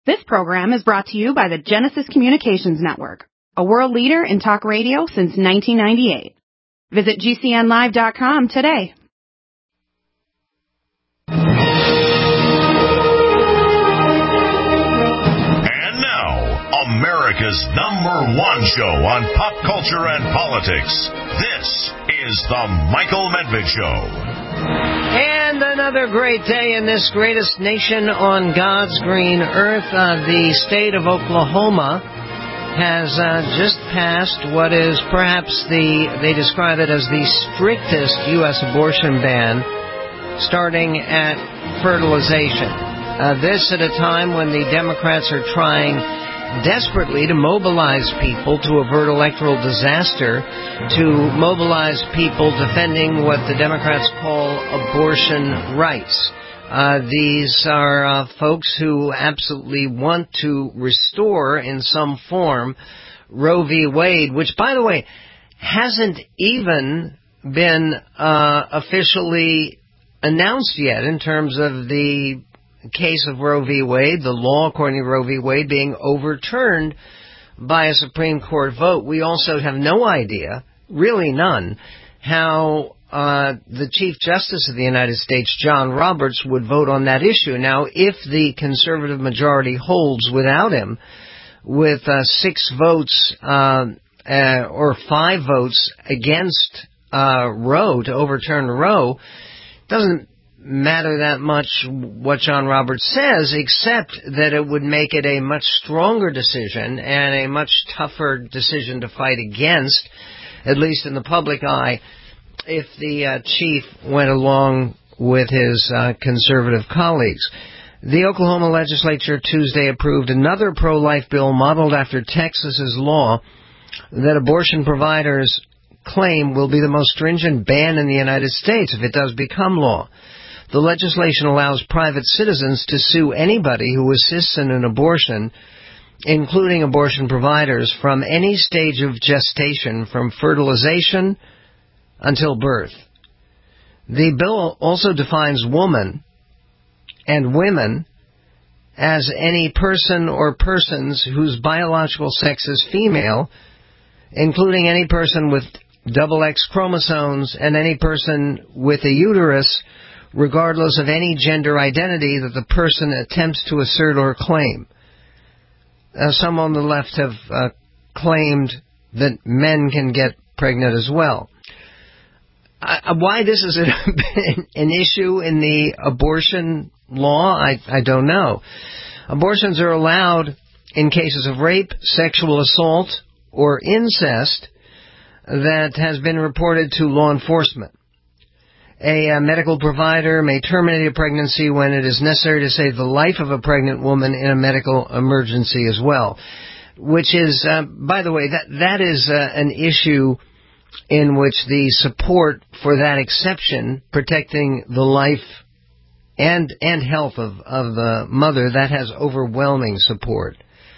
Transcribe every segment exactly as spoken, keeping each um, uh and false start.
This program is brought to you by the Genesis Communications Network, a world leader in talk radio since nineteen ninety-eight. Visit G C N live dot com today. And now, America's number one show on pop culture and politics. This is The Michael Medved Show. And another great day in this greatest nation on God's green earth. Uh, the state of Oklahoma has uh, just passed what is perhaps the, they describe it as the strictest U S abortion ban, starting at fertilization. Uh, this at a time when the Democrats are trying desperately to mobilize people to avert electoral disaster, to mobilize people defending what the Democrats call abortion rights. Uh, these are uh, folks who absolutely want to restore in some form Roe v. Wade, which, by the way, hasn't even been uh, officially announced yet in terms of the case of Roe v. Wade, the law according to Roe v. Wade being overturned by a Supreme Court vote. We also have no idea, really none, how uh, the Chief Justice of the United States, John Roberts, would vote on that issue. Now, if the conservative majority holds without him, with uh, six votes uh, uh, or five votes against uh, Roe to overturn Roe, doesn't matter that much what John Roberts says, except that it would make it a much stronger decision and a much tougher decision to fight against, at least in the public eye, if the uh, chief went along with his uh, conservative colleagues. The Oklahoma legislature Tuesday approved another pro-life bill modeled after Texas's law that abortion providers claim will be the most stringent ban in the United States if it does become law. The legislation allows private citizens to sue anybody who assists in an abortion, including abortion providers, from any stage of gestation, from fertilization until birth. The bill also defines woman and women as any person or persons whose biological sex is female, including any person with double X chromosomes and any person with a uterus, regardless of any gender identity that the person attempts to assert or claim. Uh, some on the left have uh, claimed that men can get pregnant as well. Uh, why this is an, an issue in the abortion law, I, I don't know. Abortions are allowed in cases of rape, sexual assault, or incest that has been reported to law enforcement. A uh, medical provider may terminate a pregnancy when it is necessary to save the life of a pregnant woman in a medical emergency as well. Which is, uh, by the way, that that is uh, an issue in which the support for that exception, protecting the life and and health of, of the mother, that has overwhelming support.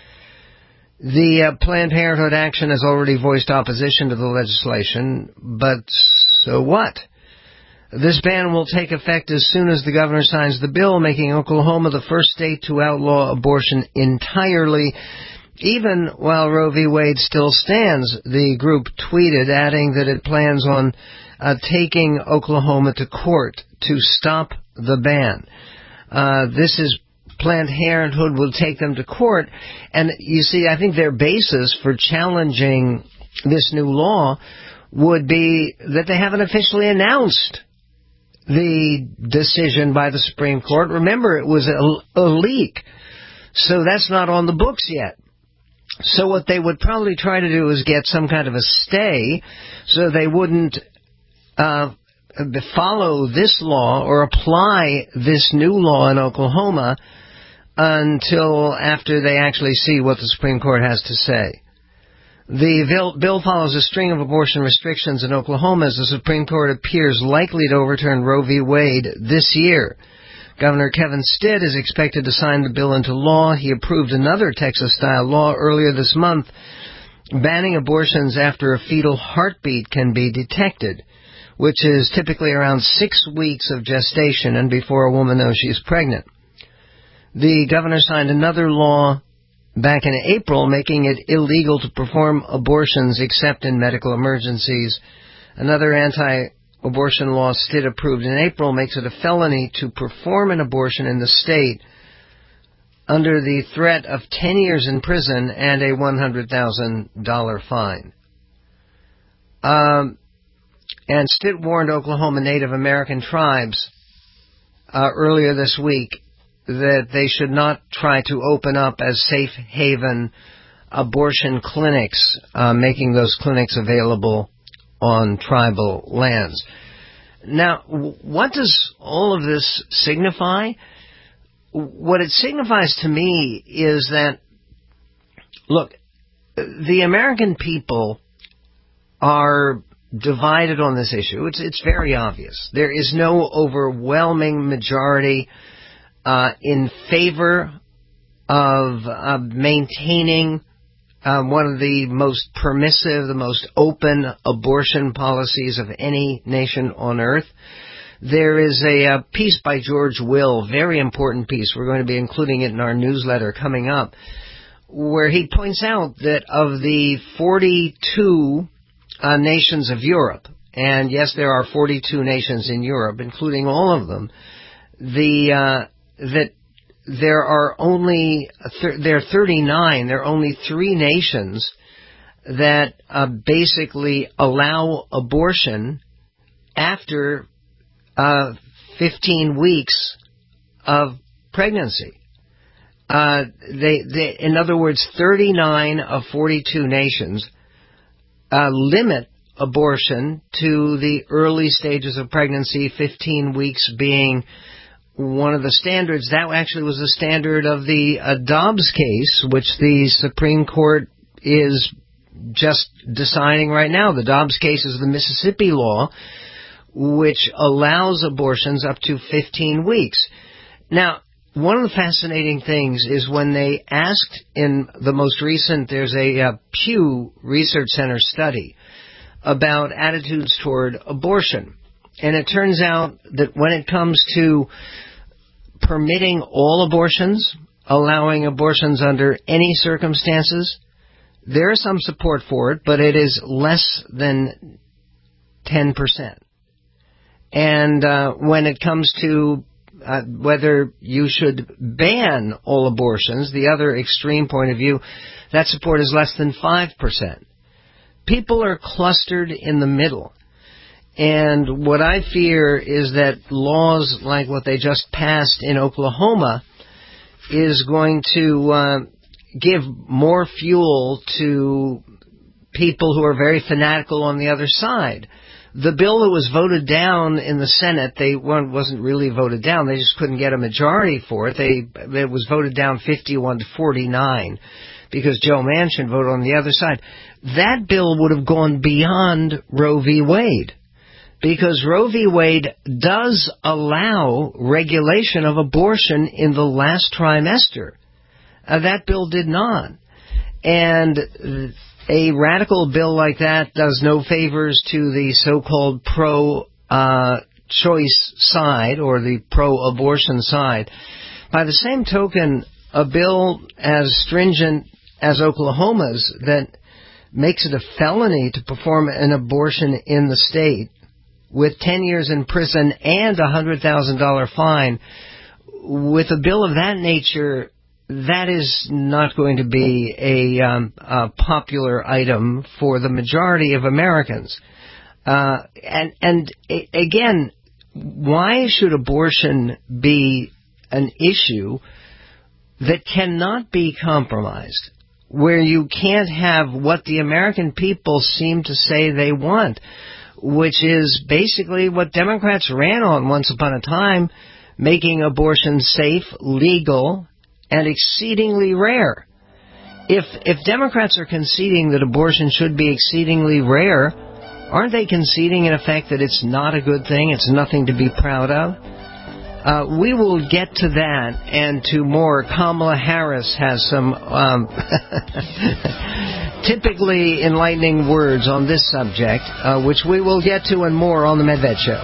The uh, Planned Parenthood Action has already voiced opposition to the legislation, but so what? This ban will take effect as soon as the governor signs the bill, making Oklahoma the first state to outlaw abortion entirely, even while Roe v. Wade still stands, the group tweeted, adding that it plans on uh, taking Oklahoma to court to stop the ban. Uh, this is Planned Parenthood will take them to court, and you see, I think their basis for challenging this new law would be that they haven't officially announced the decision by the Supreme Court. Remember, it was a, a leak, so that's not on the books yet. So what they would probably try to do is get some kind of a stay so they wouldn't uh, follow this law or apply this new law in Oklahoma until after they actually see what the Supreme Court has to say. The bill, bill follows a string of abortion restrictions in Oklahoma as the Supreme Court appears likely to overturn Roe v. Wade this year. Governor Kevin Stitt is expected to sign the bill into law. He approved another Texas-style law earlier this month banning abortions after a fetal heartbeat can be detected, which is typically around six weeks of gestation and before a woman knows she's pregnant. The governor signed another law back in April making it illegal to perform abortions except in medical emergencies. Another anti-abortion law Stitt approved in April makes it a felony to perform an abortion in the state under the threat of ten years in prison and a one hundred thousand dollars fine. Um, and Stitt warned Oklahoma Native American tribes uh, earlier this week that they should not try to open up as safe haven abortion clinics, uh, making those clinics available on tribal lands. Now, what does all of this signify? What it signifies to me is that, look, the American people are divided on this issue. It's, it's very obvious. There is no overwhelming majority uh, in favor of uh, maintaining uh, one of the most permissive, the most open abortion policies of any nation on earth. There is a, a piece by George Will, very important piece. We're going to be including it in our newsletter coming up, where he points out that of the forty-two uh, nations of Europe, and yes, there are forty-two nations in Europe, including all of them, the uh, that there are only th- there are thirty-nine. There are only three nations that uh, basically allow abortion after Uh, fifteen weeks of pregnancy. Uh, they, they, in other words, thirty-nine of forty-two nations uh, limit abortion to the early stages of pregnancy, fifteen weeks being one of the standards. That actually was the standard of the uh, Dobbs case, which the Supreme Court is just deciding right now. The Dobbs case is the Mississippi law, which allows abortions up to fifteen weeks. Now, one of the fascinating things is when they asked in the most recent, there's a uh, Pew Research Center study about attitudes toward abortion. And it turns out that when it comes to permitting all abortions, allowing abortions under any circumstances, there is some support for it, but it is less than ten percent. And uh, when it comes to uh, whether you should ban all abortions, the other extreme point of view, that support is less than five percent. People are clustered in the middle. And what I fear is that laws like what they just passed in Oklahoma is going to uh, give more fuel to people who are very fanatical on the other side. The bill that was voted down in the Senate, they wasn't really voted down. They just couldn't get a majority for it. They it was voted down fifty-one to forty-nine because Joe Manchin voted on the other side. That bill would have gone beyond Roe v. Wade because Roe v. Wade does allow regulation of abortion in the last trimester. Uh, that bill did not. And Uh, A radical bill like that does no favors to the so-called pro-choice uh, side or the pro-abortion side. By the same token, a bill as stringent as Oklahoma's that makes it a felony to perform an abortion in the state with ten years in prison and a one hundred thousand dollars fine, with a bill of that nature, that is not going to be a, um, a popular item for the majority of Americans. Uh, and, and a, again, why should abortion be an issue that cannot be compromised, where you can't have what the American people seem to say they want, which is basically what Democrats ran on once upon a time, making abortion safe, legal, and exceedingly rare. If if Democrats are conceding that abortion should be exceedingly rare, aren't they conceding in effect that it's not a good thing, it's nothing to be proud of? Uh, we will get to that and to more. Kamala Harris has some um, typically enlightening words on this subject, uh, which we will get to and more on the Medved Show.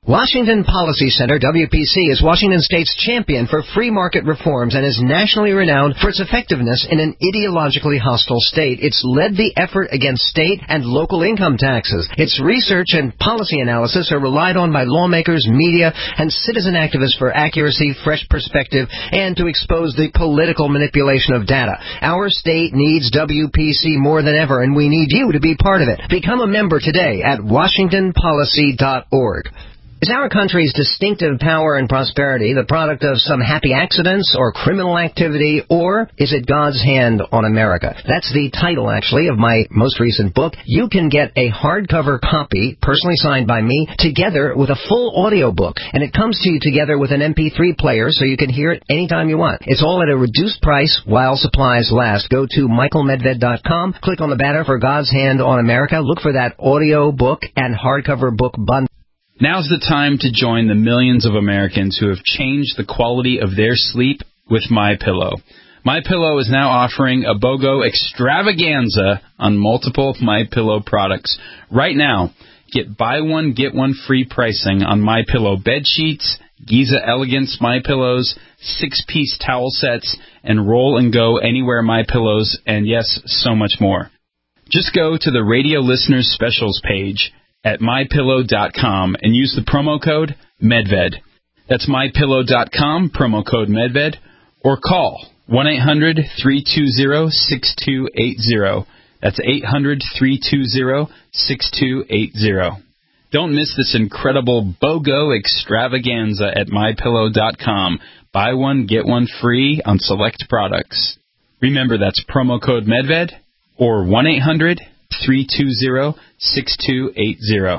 Washington Policy Center, W P C, is Washington State's champion for free market reforms and is nationally renowned for its effectiveness in an ideologically hostile state. It's led the effort against state and local income taxes. Its research and policy analysis are relied on by lawmakers, media, and citizen activists for accuracy, fresh perspective, and to expose the political manipulation of data. Our state needs W P C more than ever, and we need you to be part of it. Become a member today at washington policy dot org. Is our country's distinctive power and prosperity the product of some happy accidents or criminal activity, or is it God's hand on America? That's the title, actually, of my most recent book. You can get a hardcover copy, personally signed by me, together with a full audio book, and it comes to you together with an M P three player so you can hear it anytime you want. It's all at a reduced price while supplies last. Go to michael medved dot com, click on the banner for God's Hand on America, look for that audio book and hardcover book bundle. Now's the time to join the millions of Americans who have changed the quality of their sleep with MyPillow. MyPillow is now offering a BOGO extravaganza on multiple MyPillow products. Right now, get buy one, get one free pricing on MyPillow bed sheets, Giza Elegance MyPillows, six-piece towel sets, and Roll and Go Anywhere MyPillows, and yes, so much more. Just go to the Radio Listeners Specials page at my pillow dot com and use the promo code MEDVED. That's my pillow dot com, promo code MEDVED, or call one eight hundred three two zero six two eight zero. That's eight hundred three two zero six two eight zero. Don't miss this incredible BOGO extravaganza at my pillow dot com. Buy one, get one free on select products. Remember, that's promo code MEDVED or one eight hundred three two zero six two eight zero.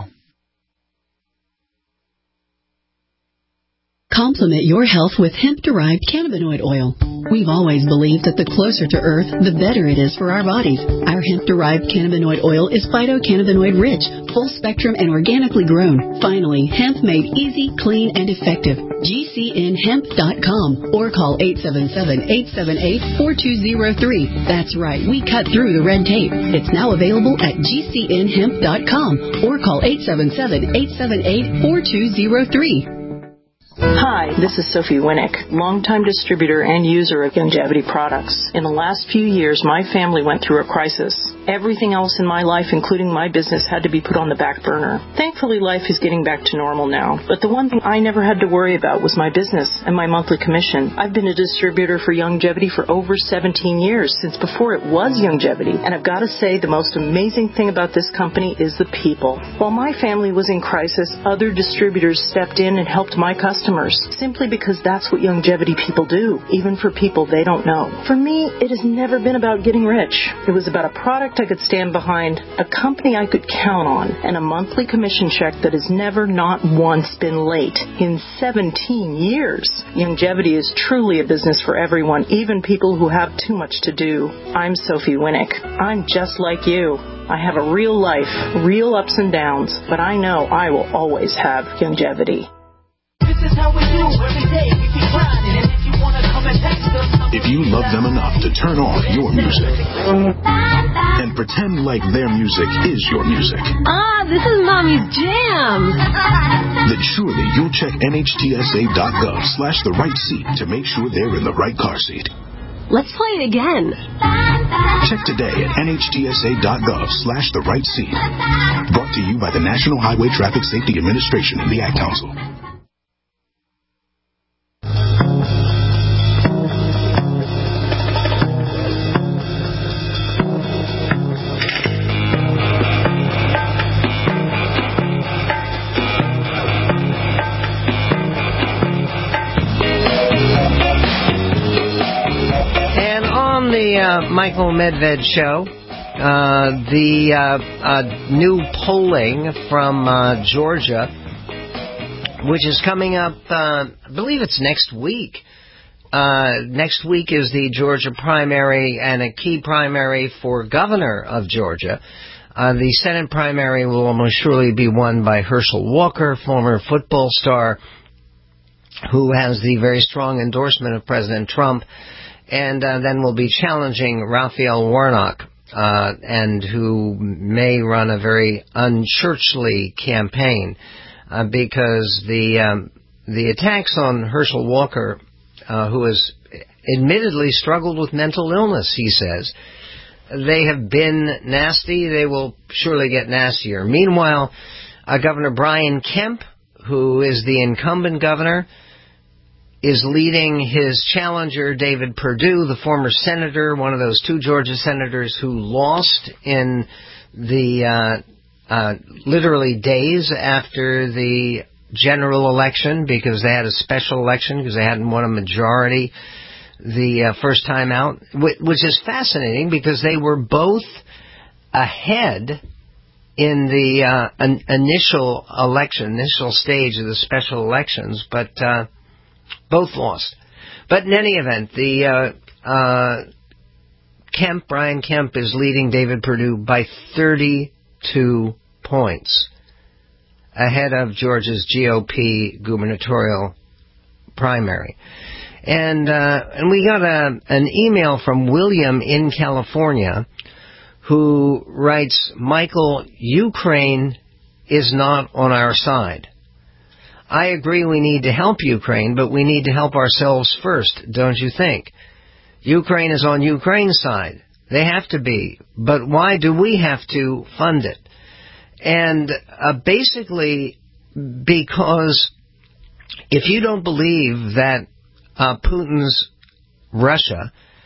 Complement your health with hemp-derived cannabinoid oil. We've always believed that the closer to Earth, the better it is for our bodies. Our hemp-derived cannabinoid oil is phytocannabinoid-rich, full-spectrum, and organically grown. Finally, hemp made easy, clean, and effective. G C N hemp dot com or call eight seven seven, eight seven eight, four two zero three. That's right, we cut through the red tape. It's now available at G C N hemp dot com or call eight seven seven, eight seven eight, four two zero three. Hi, this is Sophie Winnick, longtime distributor and user of Youngevity products. In the last few years, my family went through a crisis. Everything else in my life, including my business, had to be put on the back burner. Thankfully, life is getting back to normal now. But the one thing I never had to worry about was my business and my monthly commission. I've been a distributor for Youngevity for over seventeen years, since before it was Youngevity. And I've got to say, the most amazing thing about this company is the people. While my family was in crisis, other distributors stepped in and helped my customers, simply because that's what Youngevity people do, even for people they don't know. For me, it has never been about getting rich. It was about a product I could stand behind, a company I could count on, and a monthly commission check that has never, not once, been late in seventeen years. Youngevity is truly a business for everyone, even people who have too much to do. I'm Sophie Winnick. I'm just like you. I have a real life, real ups and downs, but I know I will always have Youngevity. This is how we do every day. We keep grinding, and if you want to come and text us, if you love them enough to turn on your music and pretend like their music is your music, ah, this is Mommy's jam, then surely you'll check N H T S A dot gov slash the right seat to make sure they're in the right car seat. Let's play it again. Check today at N H T S A dot gov slash the right seat. Brought to you by the National Highway Traffic Safety Administration and the Ad Council. The uh, Michael Medved Show, uh, the uh, uh, new polling from uh, Georgia, which is coming up, uh, I believe it's next week. Uh, next week is the Georgia primary and a key primary for governor of Georgia. Uh, the Senate primary will almost surely be won by Herschel Walker, former football star, who has the very strong endorsement of President Trump, and uh, then will be challenging Raphael Warnock, uh, and who may run a very unchurchly campaign. uh, because the um, the attacks on Herschel Walker, uh, who has admittedly struggled with mental illness, he says, they have been nasty. They will surely get nastier. Meanwhile, uh, Governor Brian Kemp, who is the incumbent governor, is leading his challenger, David Perdue, the former senator, one of those two Georgia senators who lost in the uh, uh, literally days after the general election, because they had a special election because they hadn't won a majority the uh, first time out, which is fascinating because they were both ahead in the uh, an initial election, initial stage of the special elections, but uh, both lost. But in any event, the uh, uh, Kemp, Brian Kemp, is leading David Perdue by thirty-two points, ahead of Georgia's G O P gubernatorial primary. And uh, and we got a, an email from William in California who writes, Michael, Ukraine is not on our side. I agree we need to help Ukraine, but we need to help ourselves first, don't you think? Ukraine is on Ukraine's side. They have to be. But why do we have to fund it? And uh, basically because if you don't believe that Uh, Putin's Russia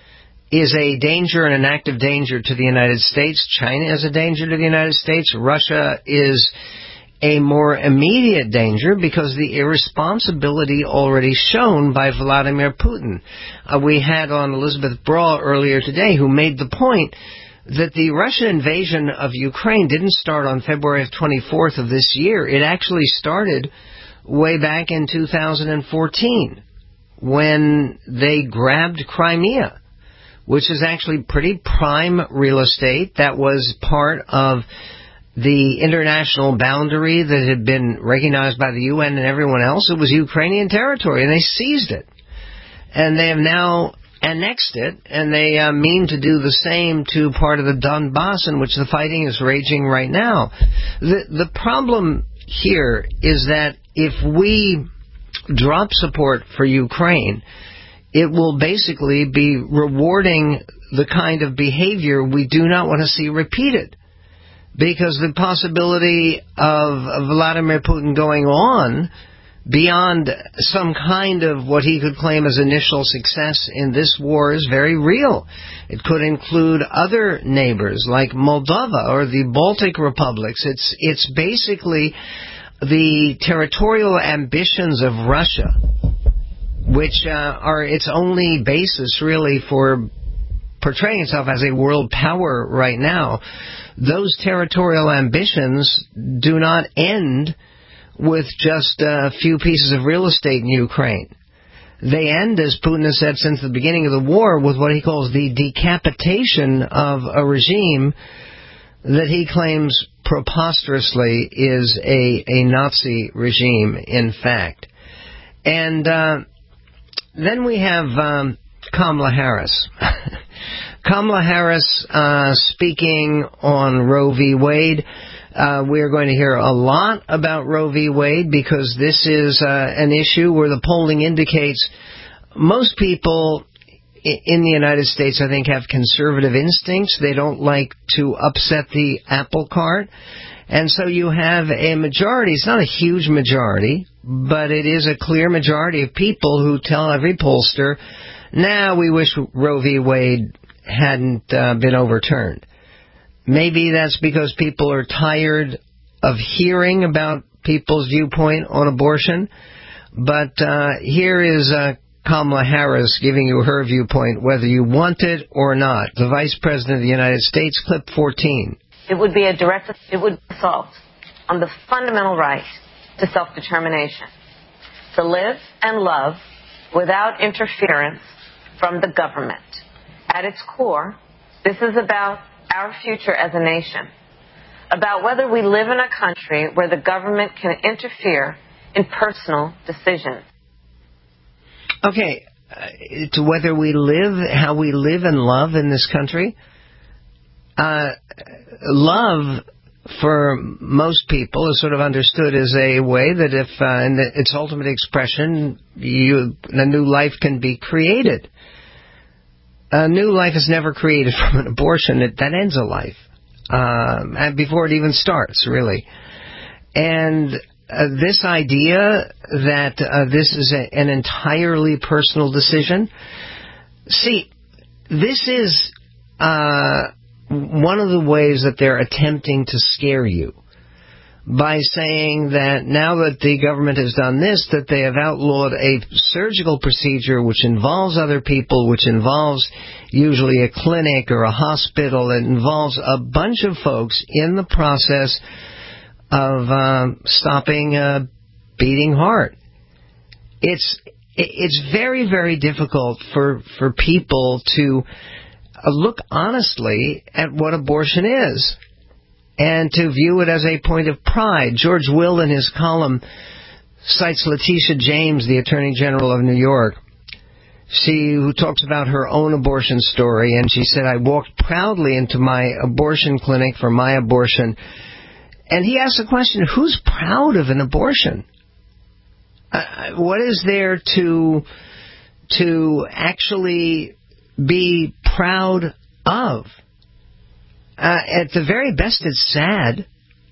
is a danger and an active danger to the United States, China is a danger to the United States, Russia is a more immediate danger because the irresponsibility already shown by Vladimir Putin. Uh, we had on Elizabeth Braw earlier today who made the point that the Russian invasion of Ukraine didn't start on February twenty-fourth of this year. It actually started way back in two thousand fourteen. When they grabbed Crimea, which is actually pretty prime real estate that was part of the international boundary that had been recognized by the U N and everyone else. It was Ukrainian territory, and they seized it. And they have now annexed it, and they uh, mean to do the same to part of the Donbass, in which the fighting is raging right now. The, the problem here is that if we drop support for Ukraine, it will basically be rewarding the kind of behavior we do not want to see repeated. Because the possibility of Vladimir Putin going on beyond some kind of what he could claim as initial success in this war is very real. It could include other neighbors like Moldova or the Baltic republics. It's, it's basically the territorial ambitions of Russia, which uh, are its only basis really for portraying itself as a world power right now, those territorial ambitions do not end with just a few pieces of real estate in Ukraine. They end, as Putin has said since the beginning of the war, with what he calls the decapitation of a regime that he claims preposterously is a, a Nazi regime, in fact. And uh, then we have um, Kamala Harris. Kamala Harris uh, speaking on Roe v. Wade. Uh, we are going to hear a lot about Roe v. Wade because this is uh, an issue where the polling indicates most people in the United States, I think, have conservative instincts. They don't like to upset the apple cart. And so you have a majority. It's not a huge majority, but it is a clear majority of people who tell every pollster, nah, we wish Roe v. Wade hadn't uh, been overturned. Maybe that's because people are tired of hearing about people's viewpoint on abortion. But uh, here is uh, Kamala Harris giving you her viewpoint, whether you want it or not. The Vice President of the United States, clip fourteen. It would be a direct, it would assault on the fundamental right to self-determination, to live and love without interference from the government. At its core, this is about our future as a nation, about whether we live in a country where the government can interfere in personal decisions. Okay, uh, to whether we live, how we live and love in this country. Uh, love for most people, is sort of understood as a way that if, uh, in the, its ultimate expression, you, a new life can be created. A new life is never created from an abortion. It, that ends a life, um, and before it even starts, really. And uh, this idea that uh, this is a, an entirely personal decision, see, this is uh, one of the ways that they're attempting to scare you, by saying that now that the government has done this, that they have outlawed a surgical procedure which involves other people, which involves usually a clinic or a hospital. It involves a bunch of folks in the process of um, stopping a beating heart. It's it's very, very difficult for, for people to look honestly at what abortion is, and to view it as a point of pride. George Will, in his column, cites Letitia James, the Attorney General of New York, she who talks about her own abortion story, and she said, I walked proudly into my abortion clinic for my abortion. And he asked the question, who's proud of an abortion? Uh, what is there to to actually be proud of? Uh, at the very best, it's sad.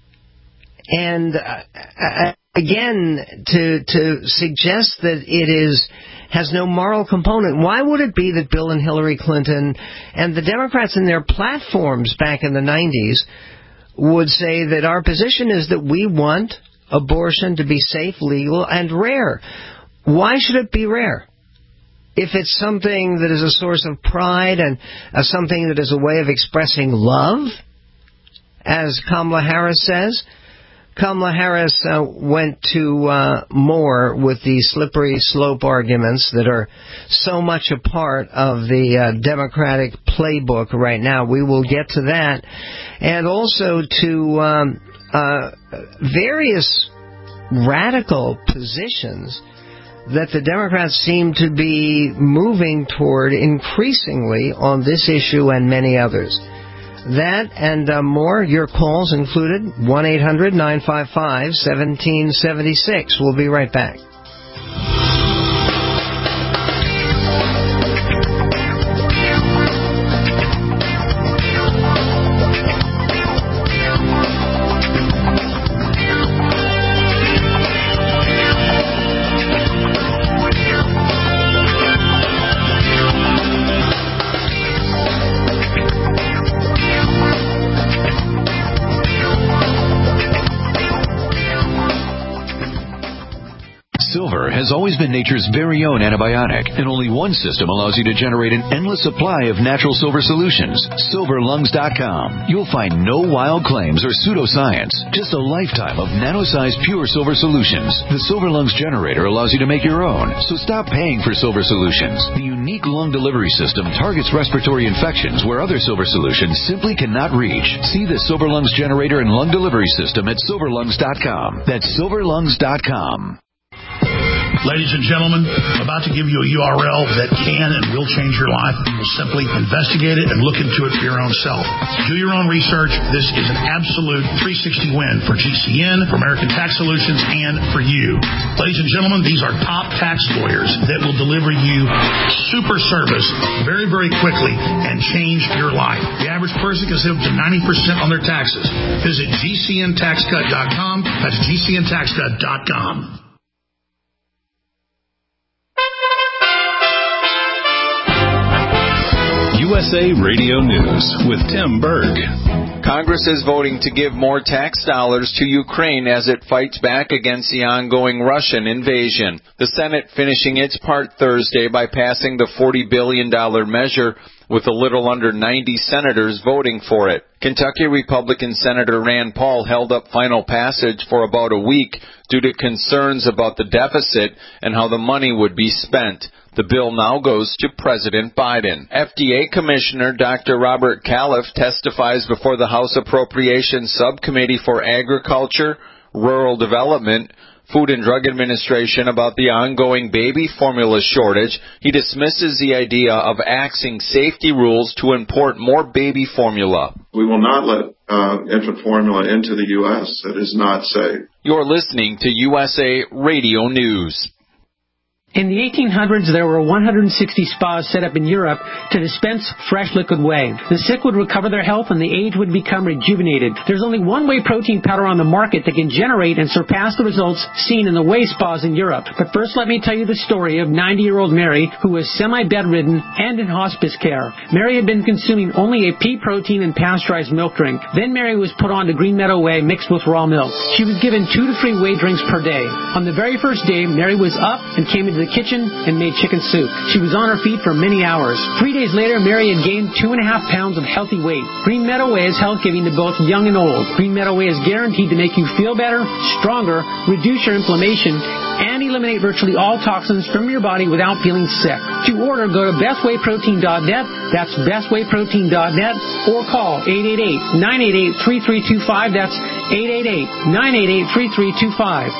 And uh, again, to to suggest that it is has no moral component. Why would it be that Bill and Hillary Clinton and the Democrats in their platforms back in the nineties would say that our position is that we want abortion to be safe, legal, and rare? Why should it be rare? If it's something that is a source of pride and uh, something that is a way of expressing love, as Kamala Harris says. Kamala Harris uh, went to uh, more with the slippery slope arguments that are so much a part of the uh, Democratic playbook right now. We will get to that. And also to um, uh, various radical positions that the Democrats seem to be moving toward increasingly on this issue and many others. That and uh, more, your calls included, one eight hundred nine five five one seven seven six. We'll be right back. Has always been nature's very own antibiotic, and only one system allows you to generate an endless supply of natural silver solutions. silver lungs dot com. You'll find no wild claims or pseudoscience, just a lifetime of nano-sized pure silver solutions. The Silver Lungs generator allows you to make your own, so stop paying for silver solutions. The unique lung delivery system targets respiratory infections where other silver solutions simply cannot reach. See the Silver Lungs generator and lung delivery system at silver lungs dot com. That's silver lungs dot com. Ladies and gentlemen, I'm about to give you a U R L that can and will change your life. You'll simply investigate it and look into it for your own self. Do your own research. This is an absolute three sixty win for G C N, for American Tax Solutions, and for you. Ladies and gentlemen, these are top tax lawyers that will deliver you super service very, very quickly and change your life. The average person can save up to ninety percent on their taxes. Visit G C N tax cut dot com. That's G C N tax cut dot com. U S A Radio News with Tim Berg. Congress is voting to give more tax dollars to Ukraine as it fights back against the ongoing Russian invasion. The Senate finishing its part Thursday by passing the forty billion dollars measure, with a little under ninety senators voting for it. Kentucky Republican Senator Rand Paul held up final passage for about a week due to concerns about the deficit and how the money would be spent. The bill now goes to President Biden. F D A Commissioner Doctor Robert Califf testifies before the House Appropriations Subcommittee for Agriculture, Rural Development, Food and Drug Administration about the ongoing baby formula shortage. He dismisses the idea of axing safety rules to import more baby formula. We will not let uh, infant formula into the U S that is not safe. You're listening to U S A Radio News. In the eighteen hundreds, there were one hundred sixty spas set up in Europe to dispense fresh liquid whey. The sick would recover their health and the aged would become rejuvenated. There's only one whey protein powder on the market that can generate and surpass the results seen in the whey spas in Europe. But first, let me tell you the story of ninety-year-old Mary, who was semi-bedridden and in hospice care. Mary had been consuming only a pea protein and pasteurized milk drink. Then Mary was put on to Green Meadow Whey mixed with raw milk. She was given two to three whey drinks per day. On the very first day, Mary was up and came into the kitchen and made chicken soup. She was on her feet for many hours. Three days later, Mary had gained two and a half pounds of healthy weight. Green Meadow Whey is health-giving to both young and old. Green Meadow Whey is guaranteed to make you feel better, stronger, reduce your inflammation, and eliminate virtually all toxins from your body without feeling sick. To order, go to best whey protein dot net. That's best whey protein dot net, or call eight eight eight, nine eight eight, three three two five. That's eight eight eight, nine eight eight, three three two five.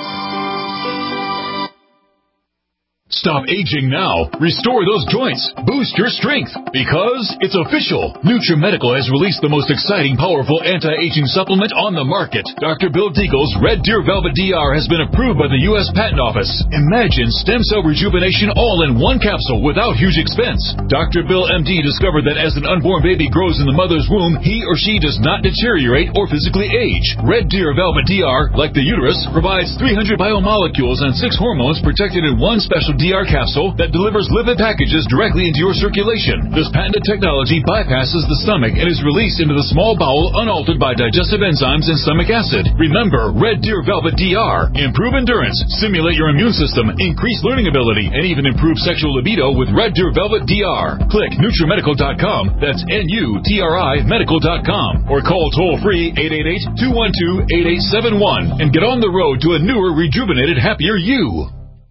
Stop aging now. Restore those joints. Boost your strength. Because it's official. NutriMedical has released the most exciting, powerful anti-aging supplement on the market. Doctor Bill Deagle's Red Deer Velvet D R has been approved by the U S Patent Office. Imagine stem cell rejuvenation all in one capsule without huge expense. Doctor Bill M D discovered that as an unborn baby grows in the mother's womb, he or she does not deteriorate or physically age. Red Deer Velvet D R, like the uterus, provides three hundred biomolecules and six hormones protected in one special D R capsule that delivers lipid packages directly into your circulation. This patented technology bypasses the stomach and is released into the small bowel unaltered by digestive enzymes and stomach acid. Remember, Red Deer Velvet D R. Improve endurance, stimulate your immune system, increase learning ability, and even improve sexual libido with Red Deer Velvet D R. Click NutriMedical dot com. That's N U T R I medical dot com. Or call toll-free eight eight eight, two one two, eight eight seven one and get on the road to a newer, rejuvenated, happier you.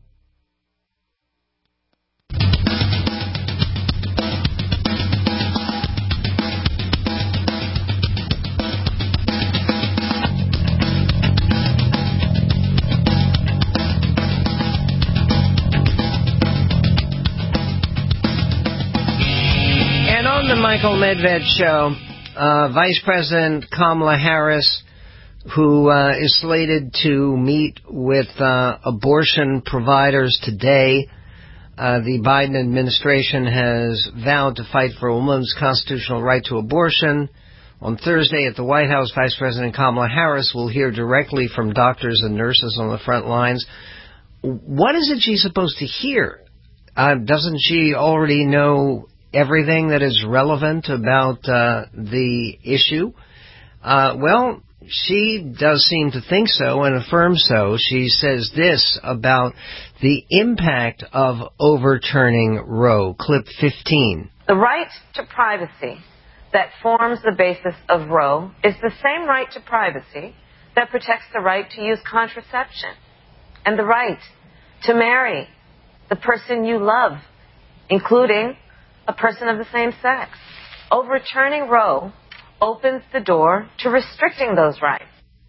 Michael Medved Show, uh, Vice President Kamala Harris, who uh, is slated to meet with uh, abortion providers today. Uh, the Biden administration has vowed to fight for a woman's constitutional right to abortion. On Thursday at the White House, Vice President Kamala Harris will hear directly from doctors and nurses on the front lines. What is it she's supposed to hear? Uh, doesn't she already know everything that is relevant about uh, the issue? Uh, well, she does seem to think so and affirms so. She says this about the impact of overturning Roe. Clip fifteen. The right to privacy that forms the basis of Roe is the same right to privacy that protects the right to use contraception and the right to marry the person you love, including a person of the same sex. Overturning Roe opens the door to restricting those rights.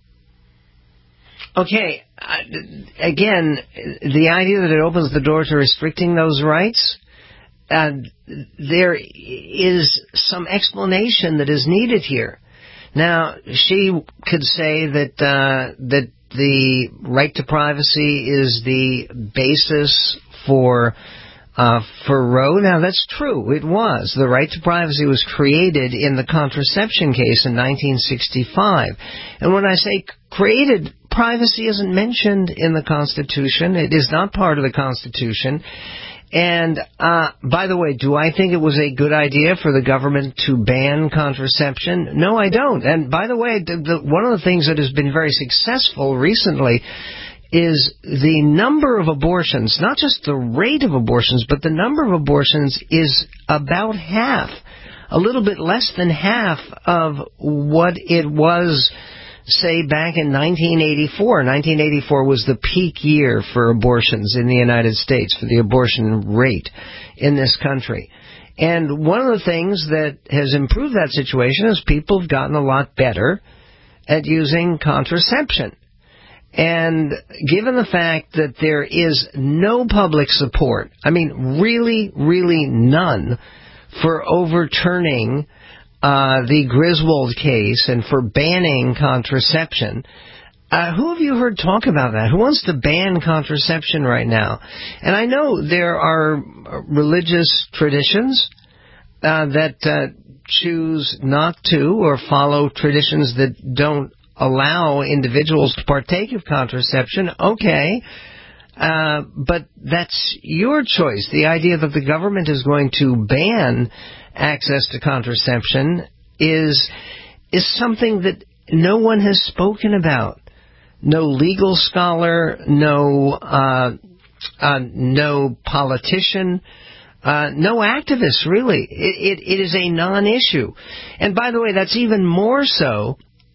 Okay, uh, again, the idea that it opens the door to restricting those rights, uh, there is some explanation that is needed here. Now, she could say that uh, that the right to privacy is the basis for Uh, for Roe. Now, that's true. It was. The right to privacy was created in the contraception case in nineteen sixty-five. And when I say created, privacy isn't mentioned in the Constitution. It is not part of the Constitution. And, uh, by the way, do I think it was a good idea for the government to ban contraception? No, I don't. And, by the way, the, the, one of the things that has been very successful recently is the number of abortions, not just the rate of abortions, but the number of abortions is about half, a little bit less than half of what it was, say, back in nineteen eighty-four. nineteen eighty-four was the peak year for abortions in the United States, for the abortion rate in this country. And one of the things that has improved that situation is people have gotten a lot better at using contraception. And given the fact that there is no public support, I mean, really, really none, for overturning uh, the Griswold case and for banning contraception. Uh, who have you heard talk about that? Who wants to ban contraception right now? And I know there are religious traditions uh, that uh, choose not to or follow traditions that don't allow individuals to partake of contraception. Okay. Uh, but that's your choice. The idea that the government is going to ban access to contraception is is something that no one has spoken about. No legal scholar, no uh, uh, no politician, uh, no activist, really. It, it, it is a non-issue. And by the way, that's even more so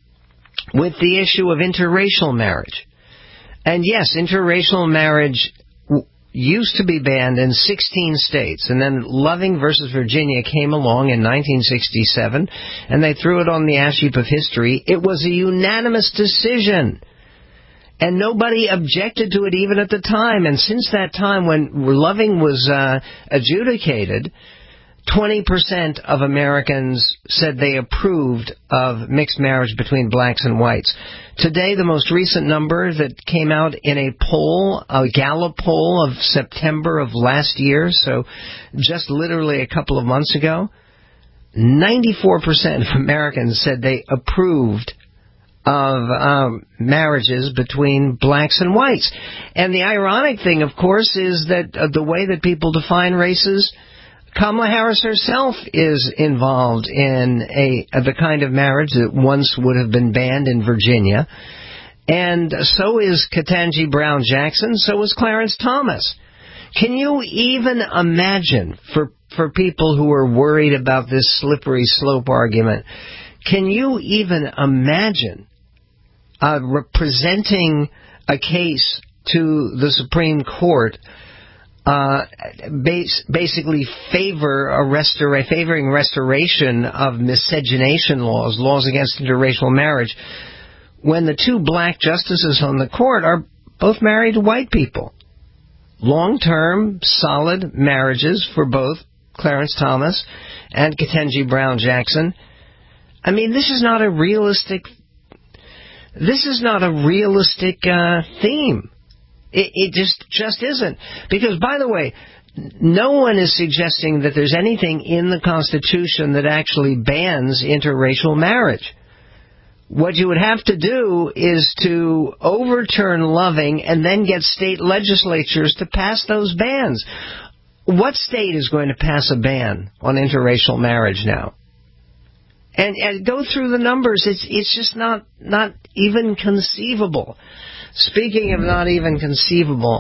with the issue of interracial marriage. And yes, interracial marriage w- used to be banned in sixteen states, and then Loving versus Virginia came along in nineteen sixty-seven, and they threw it on the ash heap of history. It was a unanimous decision, and nobody objected to it even at the time. And since that time when Loving was uh, adjudicated, twenty percent of Americans said they approved of mixed marriage between blacks and whites. Today, the most recent number that came out in a poll, a Gallup poll of September of last year, so just literally a couple of months ago, ninety-four percent of Americans said they approved of um, marriages between blacks and whites. And the ironic thing, of course, is that uh, the way that people define races, Kamala Harris herself is involved in a, a the kind of marriage that once would have been banned in Virginia. And so is Ketanji Brown Jackson, so is Clarence Thomas. Can you even imagine, for, for people who are worried about this slippery slope argument, can you even imagine uh, representing a case to the Supreme Court Uh, base, basically favor a restora- favoring restoration of miscegenation laws, laws against interracial marriage, when the two black justices on the court are both married to white people? Long-term, solid marriages for both Clarence Thomas and Ketanji Brown Jackson. I mean, this is not a realistic, this is not a realistic uh, theme. It, it just just isn't. Because, by the way, no one is suggesting that there's anything in the Constitution that actually bans interracial marriage. What you would have to do is to overturn Loving and then get state legislatures to pass those bans. What state is going to pass a ban on interracial marriage now? And, and go through the numbers. It's it's just not not even conceivable. Speaking of not even conceivable,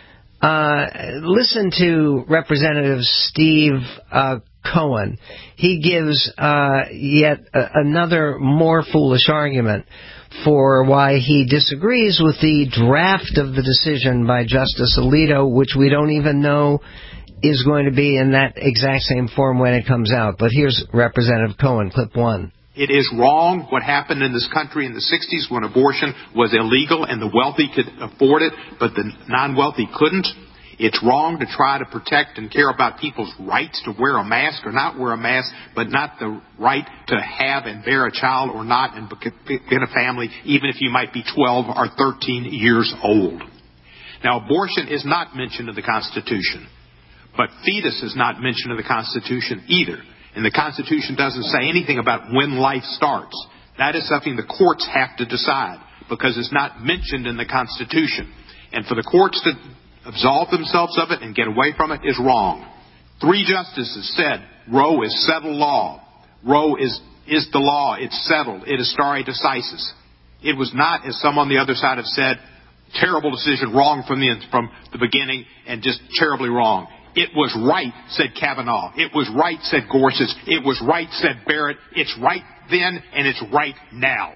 uh, listen to Representative Steve uh, Cohen. He gives uh, yet a, another more foolish argument for why he disagrees with the draft of the decision by Justice Alito, which we don't even know is going to be in that exact same form when it comes out. But here's Representative Cohen, clip one. It is wrong what happened in this country in the sixties when abortion was illegal and the wealthy could afford it, but the non-wealthy couldn't. It's wrong to try to protect and care about people's rights to wear a mask or not wear a mask, but not the right to have and bear a child or not and begin a family, even if you might be twelve or thirteen years old. Now, abortion is not mentioned in the Constitution, but fetus is not mentioned in the Constitution either. And the Constitution doesn't say anything about when life starts. That is something the courts have to decide because it's not mentioned in the Constitution. And for the courts to absolve themselves of it and get away from it is wrong. Three justices said Roe is settled law. Roe is, is the law. It's settled. It is stare decisis. It was not, as some on the other side have said, terrible decision, wrong from the, from the beginning and just terribly wrong. It was right, said Kavanaugh. It was right, said Gorsuch. It was right, said Barrett. It's right then, and it's right now.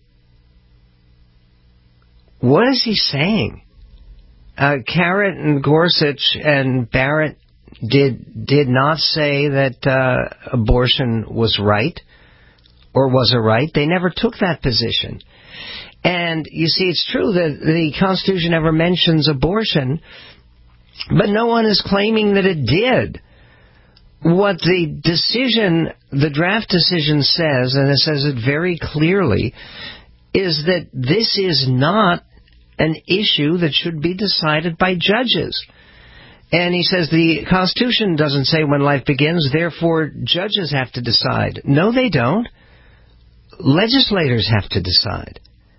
What is he saying? Uh, Carrot and Gorsuch and Barrett did did not say that uh, abortion was right or was a right. They never took that position. And you see, it's true that the Constitution never mentions abortion, but no one is claiming that it did. what the decision, the draft decision says, and it says it very clearly, is that this is not an issue that should be decided by judges. And he says the Constitution doesn't say when life begins, therefore judges have to decide. No, they don't. Legislators have to decide.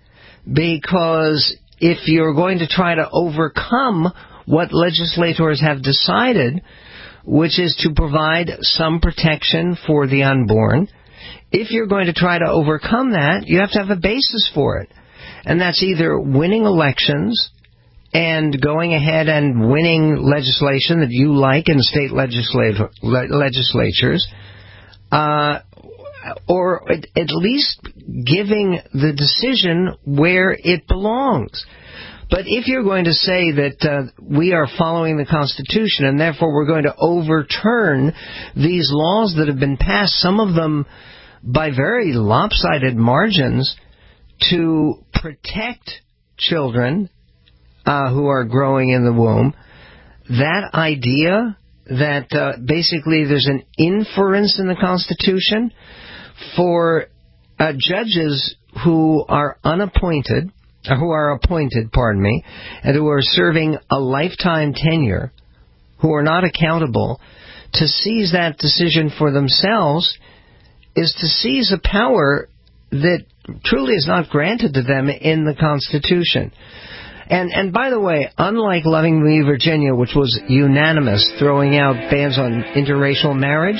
Because if you're going to try to overcome what legislators have decided, which is to provide some protection for the unborn, if you're going to try to overcome that, you have to have a basis for it. And that's either winning elections and going ahead and winning legislation that you like in state legislator, le- legislatures, uh, or at, at least giving the decision where it belongs. But if you're going to say that uh, we are following the Constitution and therefore we're going to overturn these laws that have been passed, some of them by very lopsided margins, to protect children uh, who are growing in the womb, that idea that uh, basically there's an inference in the Constitution for uh, judges who are unappointed, or who are appointed, pardon me, and who are serving a lifetime tenure, who are not accountable, to seize that decision for themselves is to seize a power that truly is not granted to them in the Constitution. And and by the way, unlike Loving Me, Virginia, which was unanimous, throwing out bans on interracial marriage,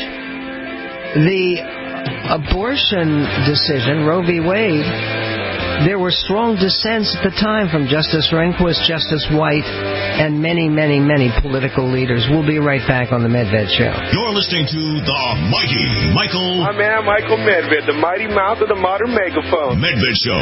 the abortion decision, Roe v. Wade, there were strong dissents at the time from Justice Rehnquist, Justice White, and many, many, many political leaders. We'll be right back on The Medved Show. You're listening to the mighty Michael... My man, Michael Medved, the mighty mouth of the modern megaphone. Medved Show.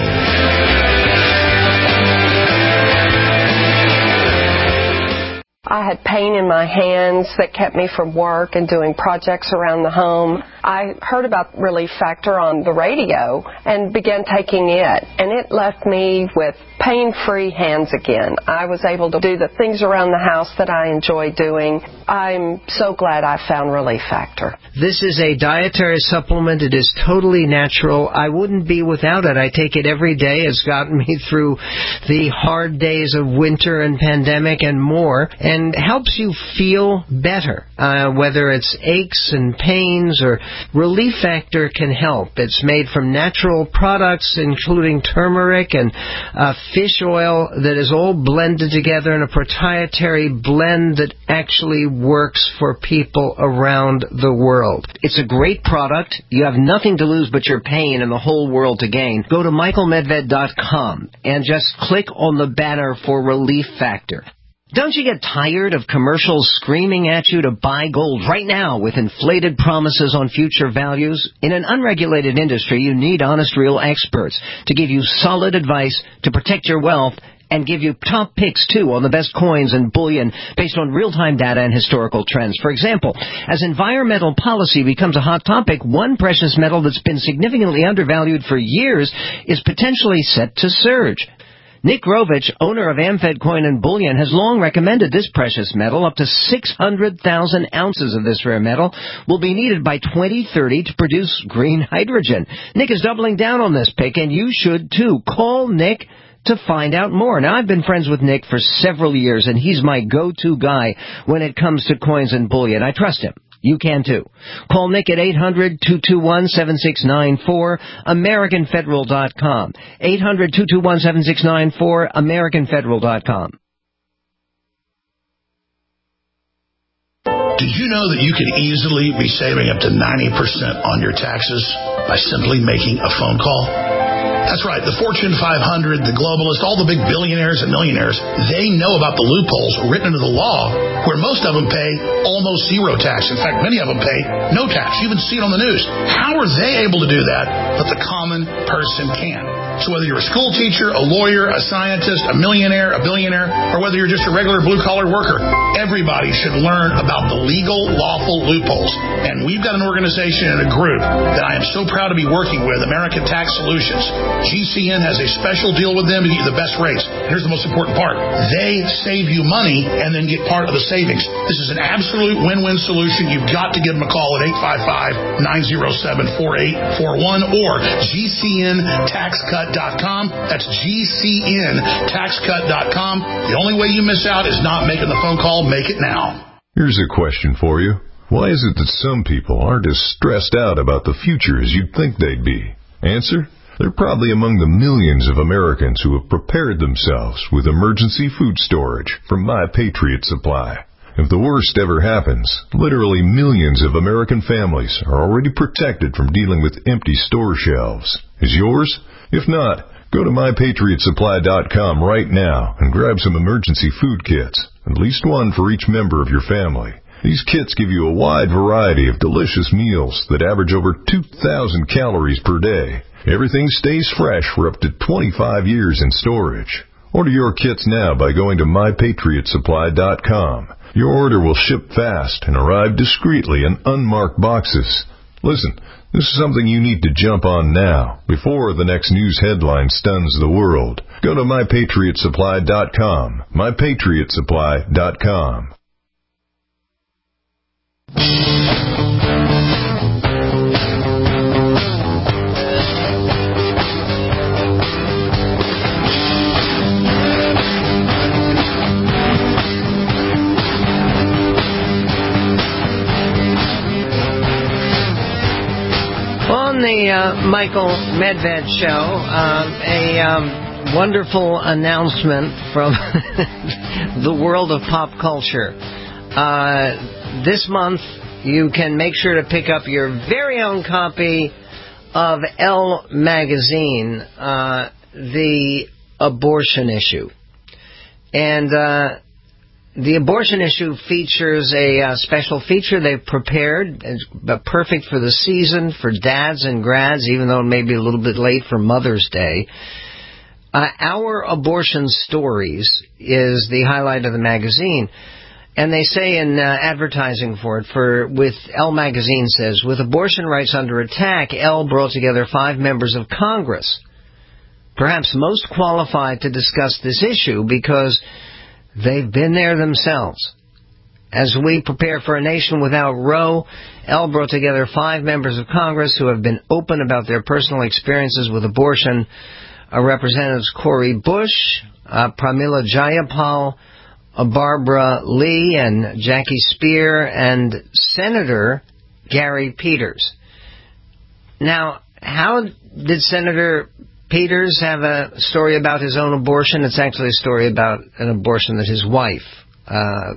I had pain in my hands that kept me from work and doing projects around the home. I heard about Relief Factor on the radio and began taking it, and it left me with pain-free hands again. I was able to do the things around the house that I enjoy doing. I'm so glad I found Relief Factor. This is a dietary supplement. It is totally natural. I wouldn't be without it. I take it every day. It's gotten me through the hard days of winter and pandemic and more, and helps you feel better, uh, whether it's aches and pains or Relief Factor can help. It's made from natural products, including turmeric and uh, fish oil, that is all blended together in a proprietary blend that actually works for people around the world. It's a great product. You have nothing to lose but your pain and the whole world to gain. Go to michael medved dot com and just click on the banner for Relief Factor. Don't you get tired of commercials screaming at you to buy gold right now with inflated promises on future values? In an unregulated industry, you need honest, real experts to give you solid advice to protect your wealth and give you top picks, too, on the best coins and bullion based on real-time data and historical trends. For example, as environmental policy becomes a hot topic, one precious metal that's been significantly undervalued for years is potentially set to surge. Nick Rovich, owner of Amfed Coin and Bullion, has long recommended this precious metal. Up to six hundred thousand ounces of this rare metal will be needed by twenty thirty to produce green hydrogen. Nick is doubling down on this pick, and you should too. Call Nick to find out more. Now, I've been friends with Nick for several years, and he's my go-to guy when it comes to coins and bullion. I trust him. You can too. Call Nick at eight hundred, two two one, seven six nine four, American Federal dot com. eight hundred, two two one, seven six nine four, American Federal dot com. Did you know that you can easily be saving up to ninety percent on your taxes by simply making a phone call? That's right. The Fortune five hundred, the globalists, all the big billionaires and millionaires, they know about the loopholes written into the law where most of them pay almost zero tax. In fact, many of them pay no tax. You even see it on the news. How are they able to do that, but the common person can? So whether you're a school teacher, a lawyer, a scientist, a millionaire, a billionaire, or whether you're just a regular blue-collar worker, everybody should learn about the legal, lawful loopholes. And we've got an organization and a group that I am so proud to be working with, American Tax Solutions. G C N has a special deal with them to get you the best rates. Here's the most important part. They save you money and then get part of the savings. This is an absolute win-win solution. You've got to give them a call at eight five five, nine oh seven, four eight four one or G C N tax cut dot com. That's G C N tax cut dot com. The only way you miss out is not making the phone call. Make it now. Here's a question for you. Why is it that some people aren't as stressed out about the future as you'd think they'd be? Answer? They're probably among the millions of Americans who have prepared themselves with emergency food storage from My Patriot Supply. If the worst ever happens, literally millions of American families are already protected from dealing with empty store shelves. Is yours? If not, go to my patriot supply dot com right now and grab some emergency food kits, at least one for each member of your family. These kits give you a wide variety of delicious meals that average over two thousand calories per day. Everything stays fresh for up to twenty-five years in storage. Order your kits now by going to my patriot supply dot com. Your order will ship fast and arrive discreetly in unmarked boxes. Listen, this is something you need to jump on now, before the next news headline stuns the world. Go to my patriot supply dot com. my patriot supply dot com. On the uh, Michael Medved Show, um, a um, wonderful announcement from the world of pop culture. Uh, this month, you can make sure to pick up your very own copy of Elle Magazine, uh, the abortion issue. And uh, the abortion issue features a uh, special feature they've prepared, it's perfect for the season, for dads and grads, even though it may be a little bit late for Mother's Day. Uh, Our Abortion Stories is the highlight of the magazine. And they say in uh, advertising for it, for with Elle Magazine says, with abortion rights under attack, Elle brought together five members of Congress, perhaps most qualified to discuss this issue because they've been there themselves. As we prepare for a nation without Roe, Elle brought together five members of Congress who have been open about their personal experiences with abortion. Uh, Representatives Cori Bush, uh, Pramila Jayapal, uh, Barbara Lee, and Jackie Spear, and Senator Gary Peters. Now, how did Senator Peters have a story about his own abortion? It's actually a story about an abortion that his wife uh,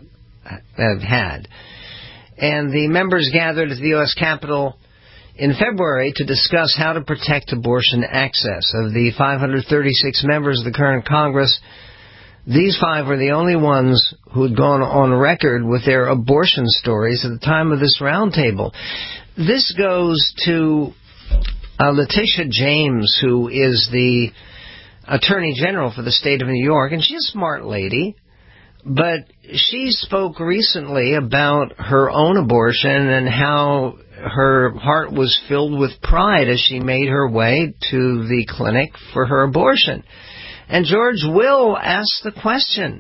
had. And the members gathered at the U S Capitol in February to discuss how to protect abortion access. Of the five hundred thirty-six members of the current Congress, these five were the only ones who had gone on record with their abortion stories at the time of this roundtable. This goes to Uh, Letitia James, who is the Attorney General for the state of New York, and she's a smart lady, but she spoke recently about her own abortion and how her heart was filled with pride as she made her way to the clinic for her abortion. And George Will asked the question,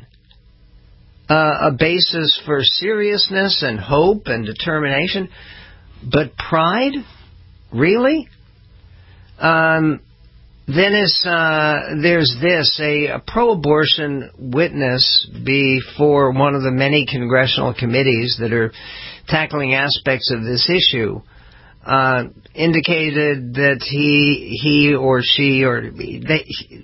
uh, a basis for seriousness and hope and determination, but pride? Really? Um, then is, uh, there's this, a, a pro-abortion witness before one of the many congressional committees that are tackling aspects of this issue, uh, indicated that he, he or she, or they,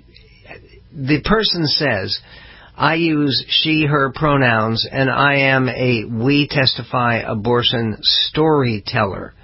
the person says, I use she, her pronouns, and I am a we testify abortion storyteller.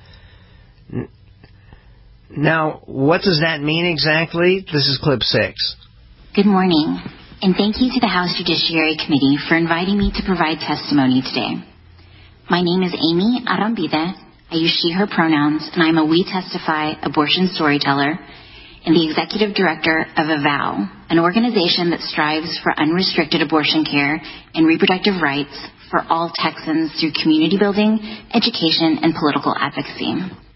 Now, what does that mean exactly? This is clip six. Good morning, and thank you to the House Judiciary Committee for inviting me to provide testimony today. My name is Amy Arambide. I use she, her pronouns, and I'm a We Testify abortion storyteller and the executive director of AVOW, an organization that strives for unrestricted abortion care and reproductive rights for all Texans through community building, education, and political advocacy.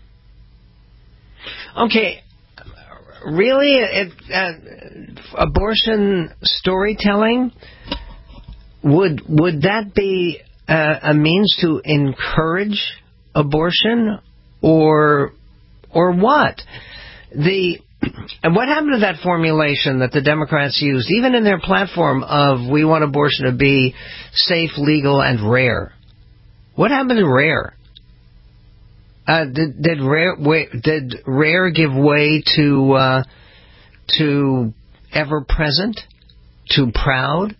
Okay, really? It, uh, abortion storytelling? Would would that be uh, a means to encourage abortion, or or what? The and what happened to that formulation that the Democrats used, even in their platform of "we want abortion to be safe, legal, and rare"? What happened to rare? Uh, did did rare wait, did rare give way to uh, to ever present, to proud?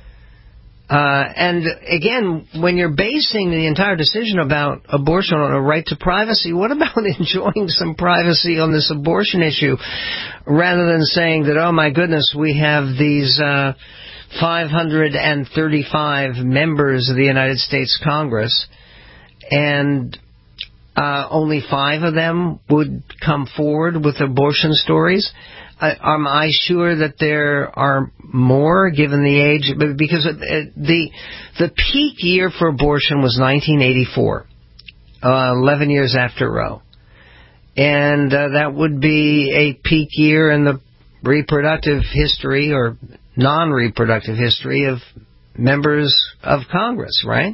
Uh, and again, when you're basing the entire decision about abortion on a right to privacy, what about enjoying some privacy on this abortion issue, rather than saying that, oh my goodness, we have these uh, five hundred thirty-five members of the United States Congress, and uh, only five of them would come forward with abortion stories? Uh, am I sure that there are more, given the age? Because the the peak year for abortion was nineteen eighty-four, uh, eleven years after Roe. And uh, that would be a peak year in the reproductive history or non-reproductive history of members of Congress, right?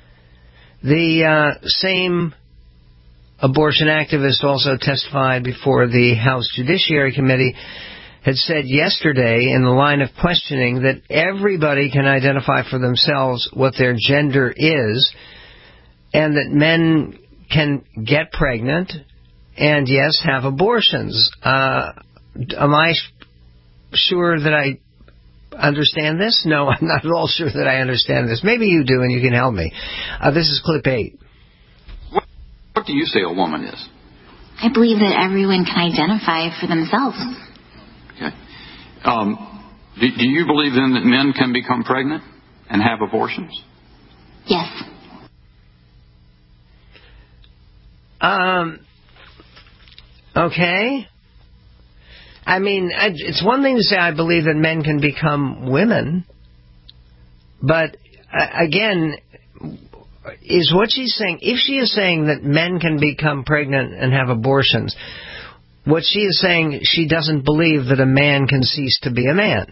The uh, same abortion activist also testified before the House Judiciary Committee, had said yesterday in the line of questioning that everybody can identify for themselves what their gender is, and that men can get pregnant and, yes, have abortions. Uh, am I sure that I understand this? No, I'm not at all sure that I understand this. Maybe you do, and you can help me. Uh, this is clip eight. What do you say a woman is? I believe that everyone can identify for themselves. Okay. Um, do, do you believe then that men can become pregnant and have abortions? Yes. Um. Okay. I mean, it's one thing to say I believe that men can become women, but uh, again, is what she's saying, if she is saying that men can become pregnant and have abortions, what she is saying, she doesn't believe that a man can cease to be a man.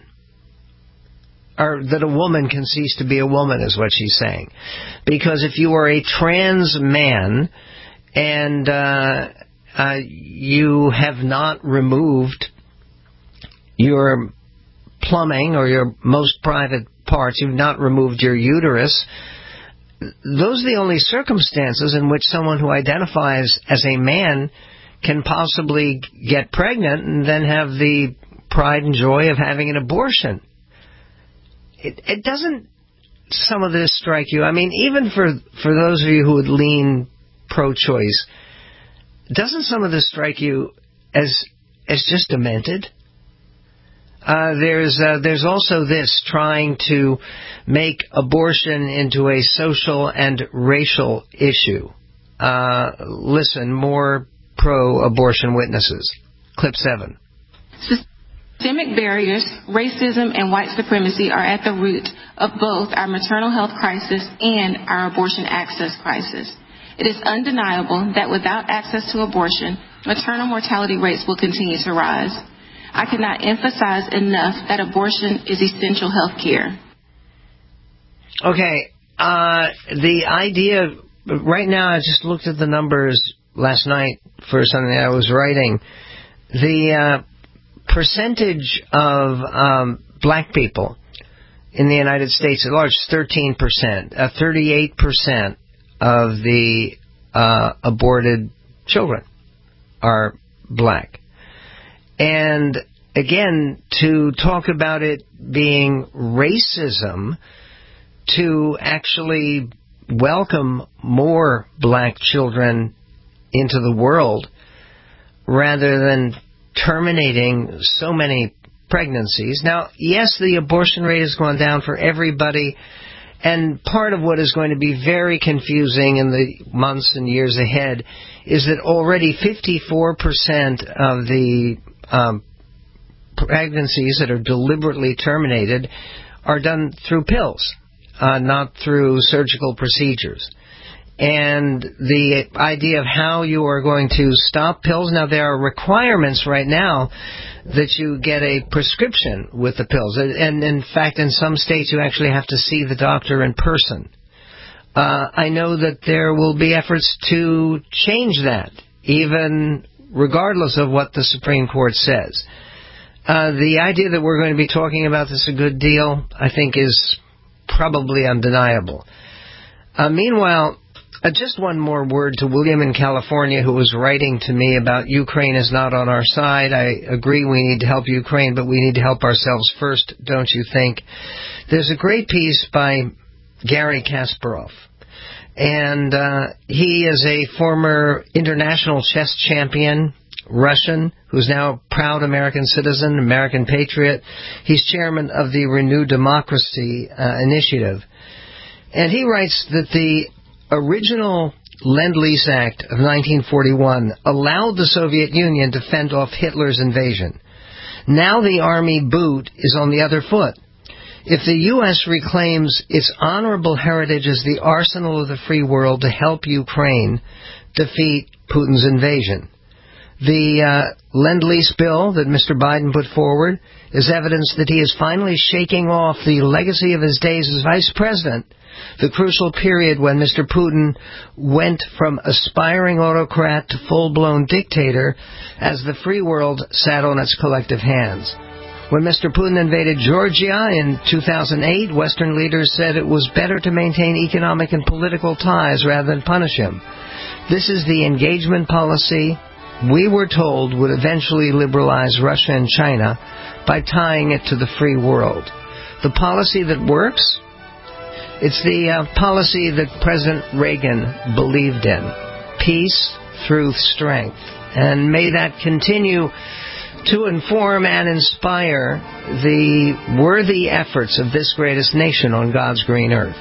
Or that a woman can cease to be a woman, is what she's saying. Because if you are a trans man and uh, uh, you have not removed your plumbing or your most private parts, you've not removed your uterus, those are the only circumstances in which someone who identifies as a man can possibly get pregnant and then have the pride and joy of having an abortion. It, it doesn't some of this strike you? I mean, even for, for those of you who would lean pro-choice, doesn't some of this strike you as as just demented? Uh, there's uh, there's also this trying to make abortion into a social and racial issue. Uh, listen, more pro-abortion witnesses. Clip seven. Systemic barriers, racism, and white supremacy are at the root of both our maternal health crisis and our abortion access crisis. It is undeniable that without access to abortion, maternal mortality rates will continue to rise. I cannot emphasize enough that abortion is essential health care. Okay, uh, the idea, right now I just looked at the numbers last night for something that I was writing. The uh, percentage of um, black people in the United States at large is thirteen percent. Uh, thirty-eight percent of the uh, aborted children are black. And again, to talk about it being racism, to actually welcome more black children into the world rather than terminating so many pregnancies. Now, yes, the abortion rate has gone down for everybody, and part of what is going to be very confusing in the months and years ahead is that already fifty-four percent of the um, pregnancies that are deliberately terminated are done through pills, uh, not through surgical procedures. And the idea of how you are going to stop pills, now there are requirements right now that you get a prescription with the pills. And in fact, in some states you actually have to see the doctor in person. Uh, I know that there will be efforts to change that, even regardless of what the Supreme Court says. Uh, the idea that we're going to be talking about this a good deal, I think, is probably undeniable. Uh, meanwhile, Uh, just one more word to William in California, who was writing to me about Ukraine is not on our side. I agree we need to help Ukraine, but we need to help ourselves first, don't you think? There's a great piece by Gary Kasparov, and uh, he is a former international chess champion, Russian, who's now a proud American citizen, American patriot. He's chairman of the Renew Democracy uh, Initiative. And he writes that the original Lend-Lease Act of nineteen forty-one allowed the Soviet Union to fend off Hitler's invasion. Now the army boot is on the other foot. If the U S reclaims its honorable heritage as the arsenal of the free world to help Ukraine defeat Putin's invasion. The uh, Lend-Lease bill that Mister Biden put forward is evidence that he is finally shaking off the legacy of his days as vice president, the crucial period when Mister Putin went from aspiring autocrat to full-blown dictator as the free world sat on its collective hands. When Mister Putin invaded Georgia in two thousand eight, Western leaders said it was better to maintain economic and political ties rather than punish him. This is the engagement policy we were told would eventually liberalize Russia and China by tying it to the free world. The policy that works? It's the uh, policy that President Reagan believed in. Peace through strength. And may that continue to inform and inspire the worthy efforts of this greatest nation on God's green earth.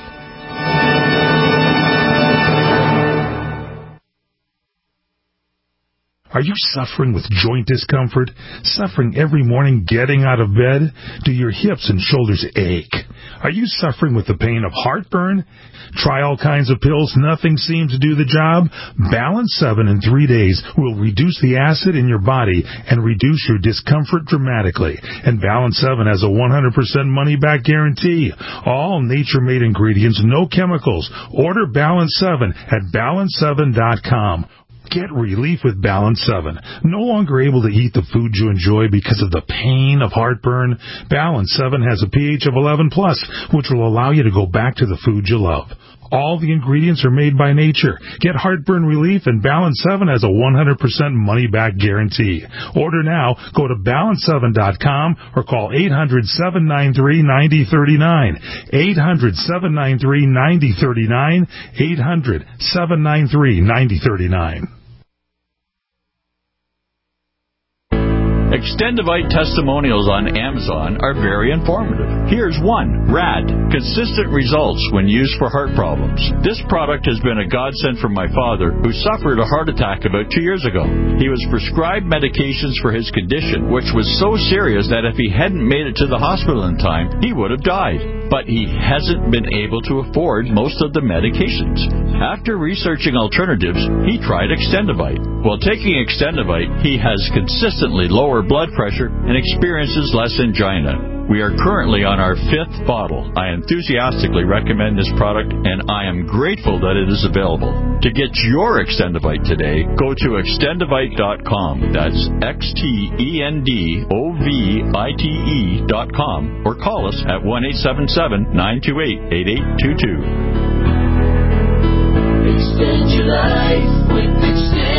Are you suffering with joint discomfort? Suffering every morning getting out of bed? Do your hips and shoulders ache? Are you suffering with the pain of heartburn? Try all kinds of pills. Nothing seems to do the job. Balance seven in three days will reduce the acid in your body and reduce your discomfort dramatically. And Balance seven has a one hundred percent money-back guarantee. All nature-made ingredients, no chemicals. Order Balance seven at balance seven dot com. Get relief with Balance seven. No longer able to eat the food you enjoy because of the pain of heartburn? Balance seven has a pH of eleven plus, which will allow you to go back to the food you love. All the ingredients are made by nature. Get heartburn relief, and Balance seven has a one hundred percent money-back guarantee. Order now. Go to balance seven dot com or call eight hundred, seven nine three, nine zero three nine. eight hundred, seven nine three, nine zero three nine. eight hundred, seven nine three, nine zero three nine. Extendivite testimonials on Amazon are very informative. Here's one. Rad. Consistent results when used for heart problems. This product has been a godsend for my father, who suffered a heart attack about two years ago. He was prescribed medications for his condition, which was so serious that if he hadn't made it to the hospital in time, he would have died. But he hasn't been able to afford most of the medications. After researching alternatives, he tried Extendivite. While taking Extendivite, he has consistently lower blood pressure and experiences less angina. We are currently on our fifth bottle. I enthusiastically recommend this product, and I am grateful that it is available. To get your Extendivite today, go to extendivite dot com. That's X T E N D O V I T E dot com, or call us at one eight seven seven, nine two eight, eight eight two two. Extend your life with Extend.